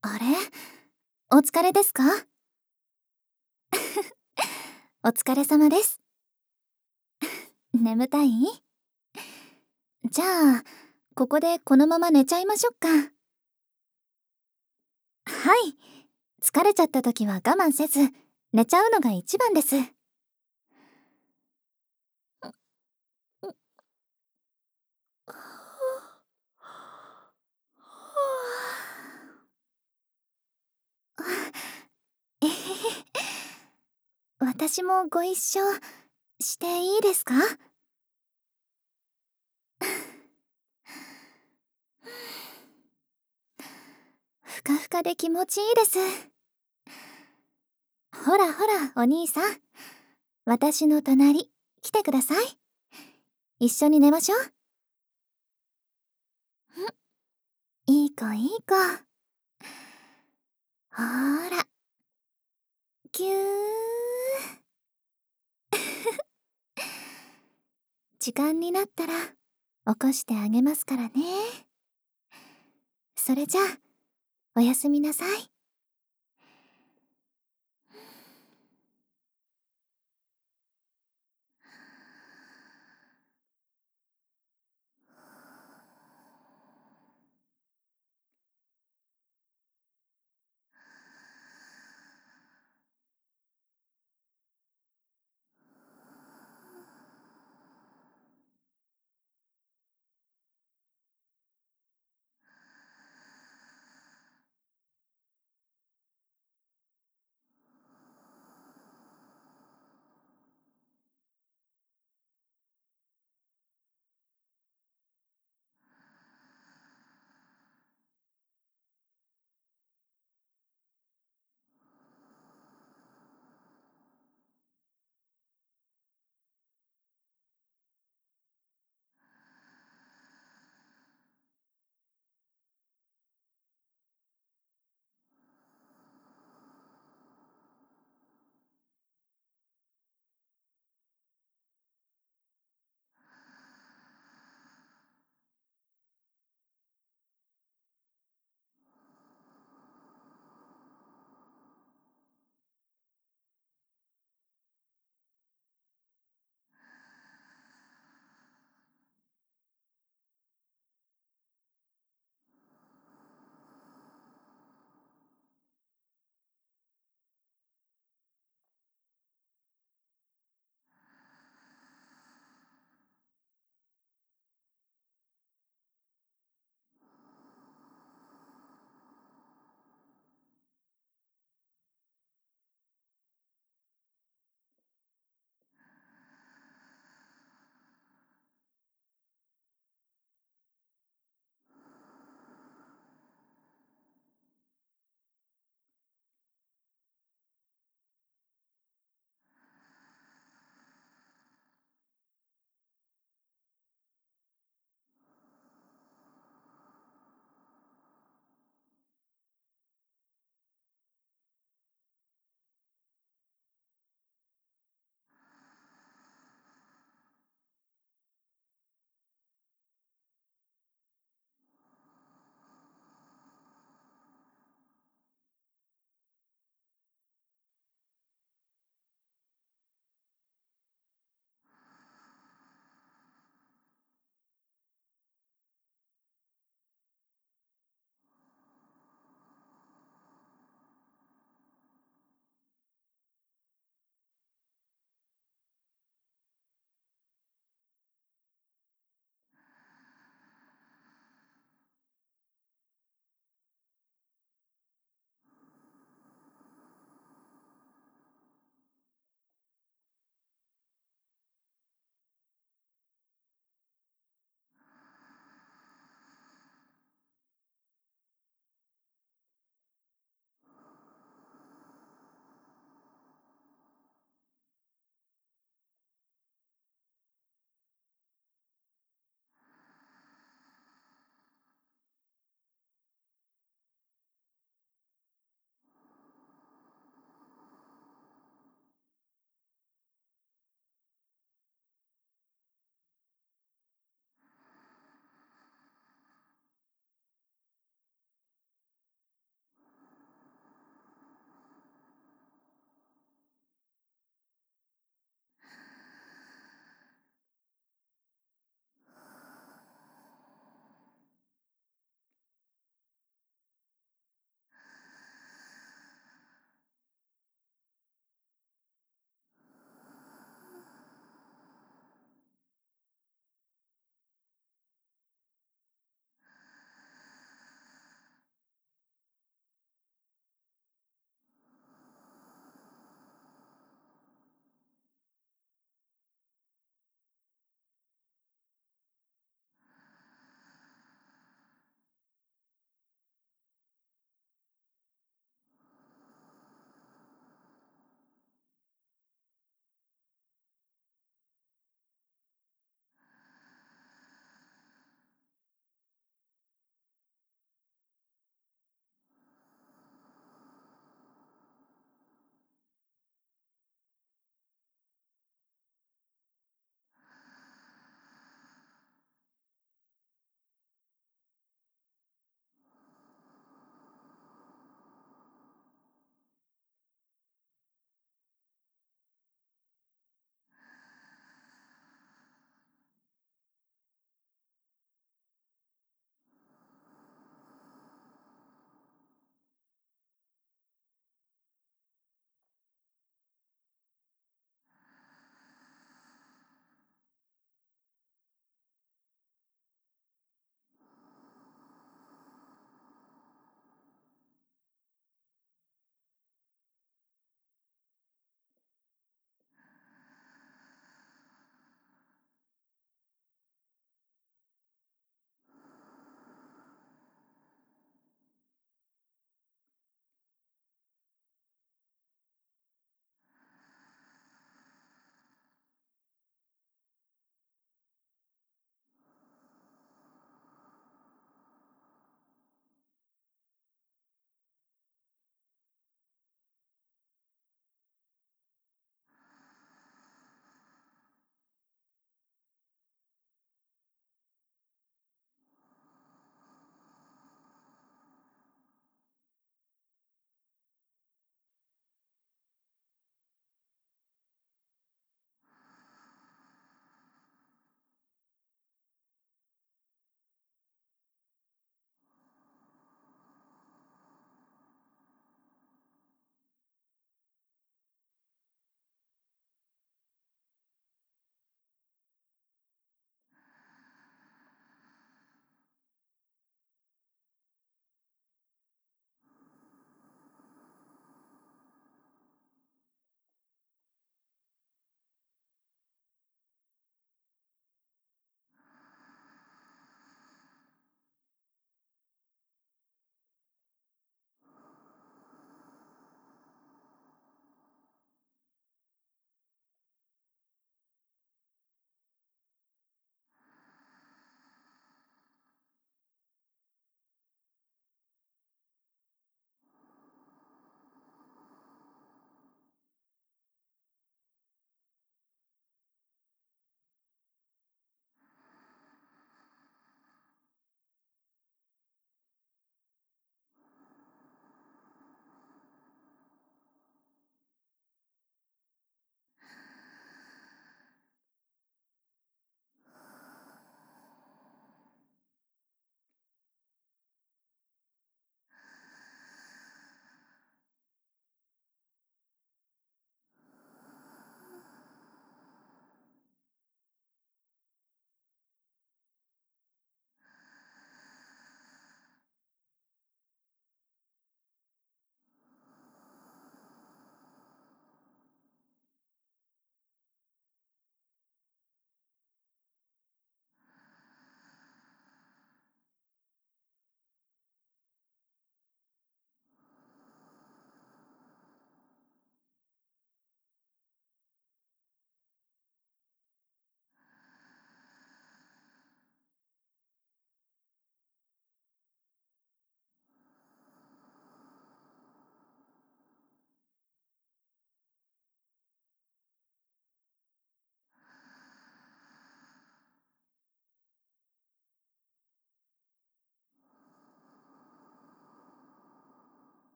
あれ？お疲れですか？お疲れ様です。眠たい？じゃあ、ここでこのまま寝ちゃいましょっか。はい。疲れちゃった時は我慢せず、寝ちゃうのが一番です。えへへ。私もご一緒していいですか？ふかふかで気持ちいいです。ほらほら、お兄さん。私の隣、来てください。一緒に寝ましょう。いい子いい子。ほーら、ぎゅー。時間になったら起こしてあげますからね。それじゃあ、おやすみなさい。